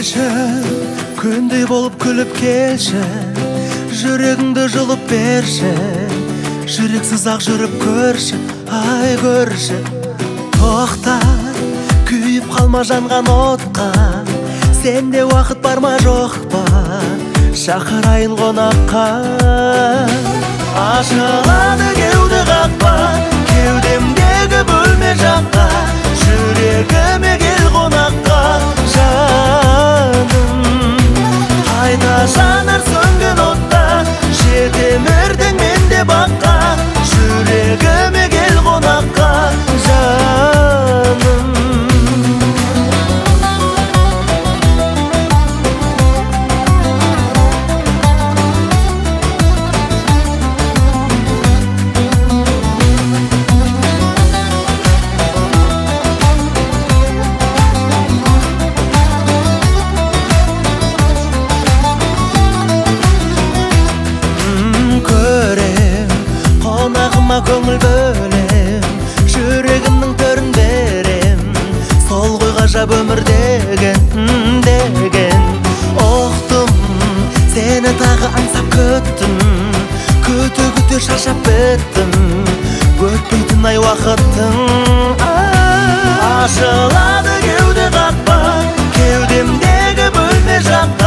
келші, күндей болып күліп келші, жүрегіңді жұлып берші, жүрексіз ақ жүріп көрші, ай көрші. Тоқта, күйіп қалма жанған отқа, сенде уақыт бар ма жоқ па, шақырайын қонаққа. Ашылады кеуде қақпа, кеудемдегі бөлме жаққа, жүрегіме кел қонаққа жаным. Қайта жанар сөнген отта, жетем ертең менде баққа, жүрегіме кел қонаққа жаным. Көңіл бөлем, жүрегімнің төрін берем, сол ғой ғажап өмір деген. Оқтым, сені тағы аңсап күттім, күте шаршап біттім, өтпейтін ай уақыттың. Ашылады кеуде қақпа, кеудемдегі бөлме жаққа,